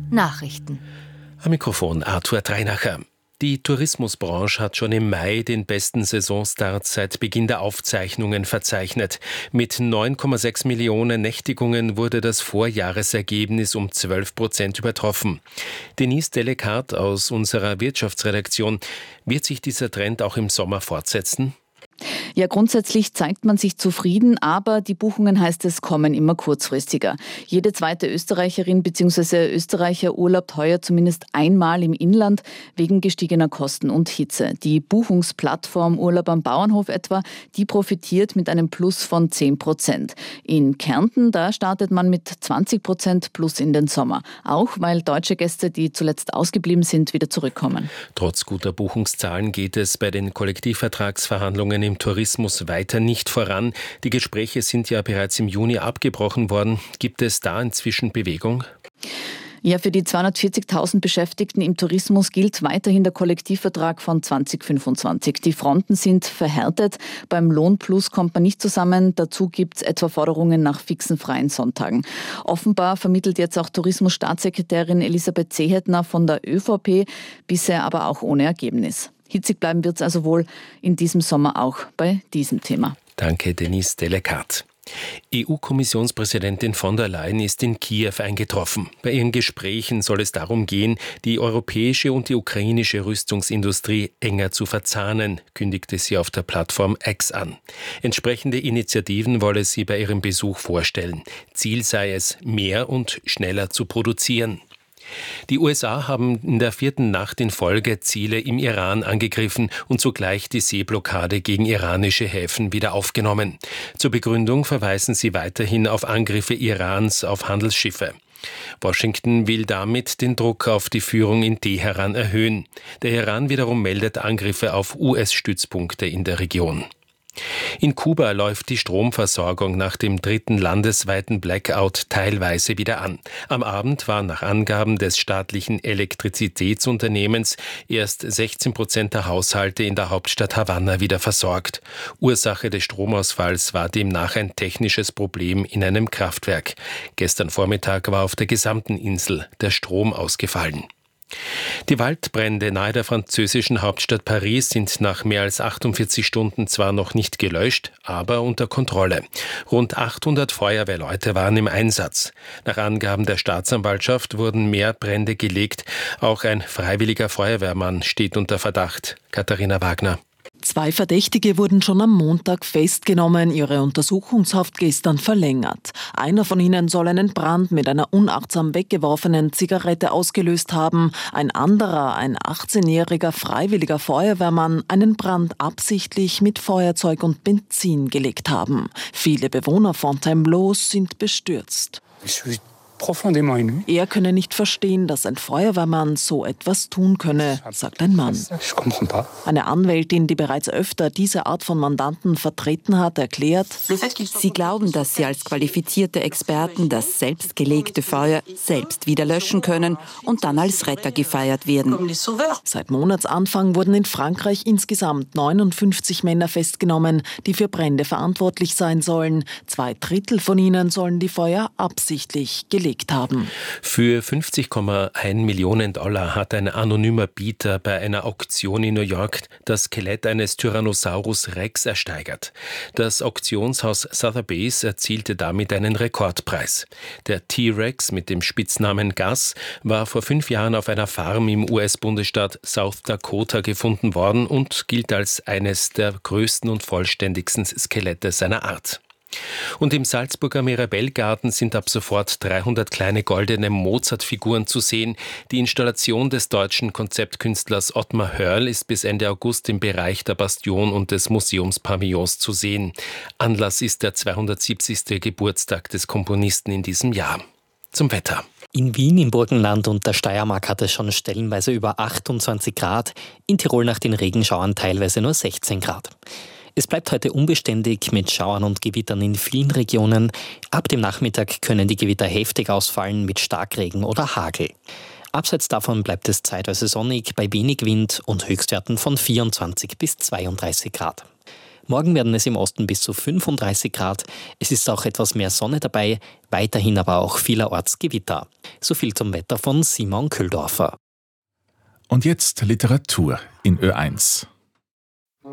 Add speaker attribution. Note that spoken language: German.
Speaker 1: Nachrichten.
Speaker 2: Am Mikrofon Arthur Dreinacher. Die Tourismusbranche hat schon im Mai den besten Saisonstart seit Beginn der Aufzeichnungen verzeichnet. Mit 9,6 Millionen Nächtigungen wurde das Vorjahresergebnis um 12% übertroffen. Denise Delecart aus unserer Wirtschaftsredaktion. Wird sich dieser Trend auch im Sommer fortsetzen?
Speaker 3: Ja, grundsätzlich zeigt man sich zufrieden, aber die Buchungen, heißt es, kommen immer kurzfristiger. Jede zweite Österreicherin bzw. Österreicher urlaubt heuer zumindest einmal im Inland wegen gestiegener Kosten und Hitze. Die Buchungsplattform Urlaub am Bauernhof etwa, die profitiert mit einem Plus von 10%. In Kärnten, da startet man mit 20% plus in den Sommer. Auch weil deutsche Gäste, die zuletzt ausgeblieben sind, wieder zurückkommen.
Speaker 2: Trotz guter Buchungszahlen geht es bei den Kollektivvertragsverhandlungen im Tourismus weiter nicht voran. Die Gespräche sind ja bereits im Juni abgebrochen worden. Gibt es da inzwischen Bewegung?
Speaker 3: Ja, für die 240.000 Beschäftigten im Tourismus gilt weiterhin der Kollektivvertrag von 2025. Die Fronten sind verhärtet. Beim Lohnplus kommt man nicht zusammen. Dazu gibt es etwa Forderungen nach fixen freien Sonntagen. Offenbar vermittelt jetzt auch Tourismusstaatssekretärin Elisabeth Seehetner von der ÖVP, bisher aber auch ohne Ergebnis. Hitzig bleiben wird es also wohl in diesem Sommer auch bei diesem Thema.
Speaker 2: Danke, Denise Delecart. EU-Kommissionspräsidentin von der Leyen ist in Kiew eingetroffen. Bei ihren Gesprächen soll es darum gehen, die europäische und die ukrainische Rüstungsindustrie enger zu verzahnen, kündigte sie auf der Plattform X an. Entsprechende Initiativen wolle sie bei ihrem Besuch vorstellen. Ziel sei es, mehr und schneller zu produzieren. Die USA haben in der 4. Nacht in Folge Ziele im Iran angegriffen und zugleich die Seeblockade gegen iranische Häfen wieder aufgenommen. Zur Begründung verweisen sie weiterhin auf Angriffe Irans auf Handelsschiffe. Washington will damit den Druck auf die Führung in Teheran erhöhen. Der Iran wiederum meldet Angriffe auf US-Stützpunkte in der Region. In Kuba läuft die Stromversorgung nach dem 3. landesweiten Blackout teilweise wieder an. Am Abend waren nach Angaben des staatlichen Elektrizitätsunternehmens erst 16% der Haushalte in der Hauptstadt Havanna wieder versorgt. Ursache des Stromausfalls war demnach ein technisches Problem in einem Kraftwerk. Gestern Vormittag war auf der gesamten Insel der Strom ausgefallen. Die Waldbrände nahe der französischen Hauptstadt Paris sind nach mehr als 48 Stunden zwar noch nicht gelöscht, aber unter Kontrolle. Rund 800 Feuerwehrleute waren im Einsatz. Nach Angaben der Staatsanwaltschaft wurden mehr Brände gelegt. Auch ein freiwilliger Feuerwehrmann steht unter Verdacht. Katharina Wagner.
Speaker 4: 2 Verdächtige wurden schon am Montag festgenommen, ihre Untersuchungshaft gestern verlängert. Einer von ihnen soll einen Brand mit einer unachtsam weggeworfenen Zigarette ausgelöst haben. Ein anderer, ein 18-jähriger freiwilliger Feuerwehrmann, einen Brand absichtlich mit Feuerzeug und Benzin gelegt haben. Viele Bewohner Fontainebleau sind bestürzt. Er könne nicht verstehen, dass ein Feuerwehrmann so etwas tun könne, sagt ein Mann. Eine Anwältin, die bereits öfter diese Art von Mandanten vertreten hat, erklärt:
Speaker 5: Sie glauben, dass sie als qualifizierte Experten das selbstgelegte Feuer selbst wieder löschen können und dann als Retter gefeiert werden.
Speaker 4: Seit Monatsanfang wurden in Frankreich insgesamt 59 Männer festgenommen, die für Brände verantwortlich sein sollen. 2/3 von ihnen sollen die Feuer absichtlich gelegt haben.
Speaker 2: Für 50,1 Millionen Dollar hat ein anonymer Bieter bei einer Auktion in New York das Skelett eines Tyrannosaurus Rex ersteigert. Das Auktionshaus Sotheby's erzielte damit einen Rekordpreis. Der T-Rex mit dem Spitznamen Gus war vor 5 Jahren auf einer Farm im US-Bundesstaat South Dakota gefunden worden und gilt als eines der größten und vollständigsten Skelette seiner Art. Und im Salzburger Mirabellgarten sind ab sofort 300 kleine goldene Mozart-Figuren zu sehen. Die Installation des deutschen Konzeptkünstlers Ottmar Hörl ist bis Ende August im Bereich der Bastion und des Museumspavillons zu sehen. Anlass ist der 270. Geburtstag des Komponisten in diesem Jahr. Zum Wetter.
Speaker 6: In Wien, im Burgenland und der Steiermark hat es schon stellenweise über 28 Grad, in Tirol nach den Regenschauern teilweise nur 16 Grad. Es bleibt heute unbeständig mit Schauern und Gewittern in vielen Regionen. Ab dem Nachmittag können die Gewitter heftig ausfallen mit Starkregen oder Hagel. Abseits davon bleibt es zeitweise sonnig bei wenig Wind und Höchstwerten von 24 bis 32 Grad. Morgen werden es im Osten bis zu 35 Grad. Es ist auch etwas mehr Sonne dabei, weiterhin aber auch vielerorts Gewitter. So viel zum Wetter von Simon Köhldorfer.
Speaker 1: Und jetzt Literatur in Ö1.